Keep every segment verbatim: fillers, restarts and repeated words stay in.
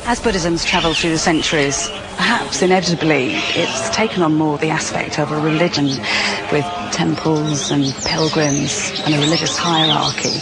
As Buddhism's travelled through the centuries, perhaps inevitably it's taken on more the aspect of a religion with temples and pilgrims and a religious hierarchy.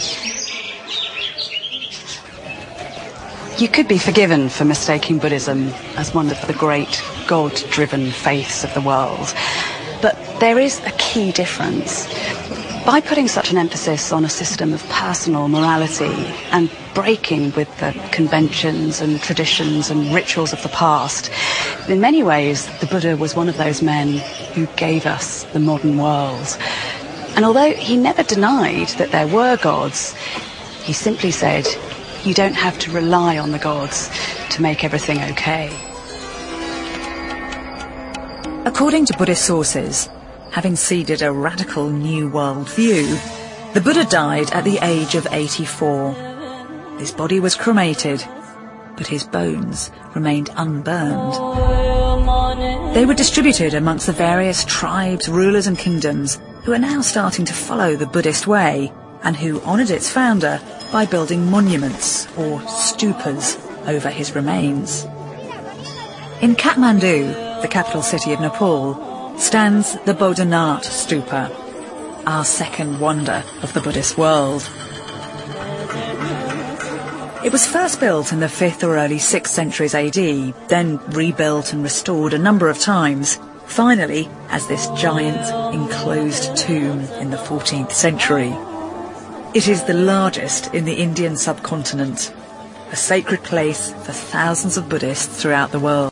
You could be forgiven for mistaking Buddhism as one of the great God-driven faiths of the world, but there is a key difference. By putting such an emphasis on a system of personal morality and breaking with the conventions and traditions and rituals of the past, in many ways the Buddha was one of those men who gave us the modern world. And although he never denied that there were gods, he simply said, you don't have to rely on the gods to make everything okay. According to Buddhist sources, having seeded a radical new world view, the Buddha died at the age of eighty-four. His body was cremated, but his bones remained unburned. They were distributed amongst the various tribes, rulers and kingdoms who are now starting to follow the Buddhist way and who honoured its founder by building monuments or stupas over his remains. In Kathmandu, the capital city of Nepal, stands the Bodhanath Stupa, our second wonder of the Buddhist world. It was first built in the fifth or early sixth centuries A D, then rebuilt and restored a number of times, finally as this giant enclosed tomb in the fourteenth century. It is the largest in the Indian subcontinent, a sacred place for thousands of Buddhists throughout the world.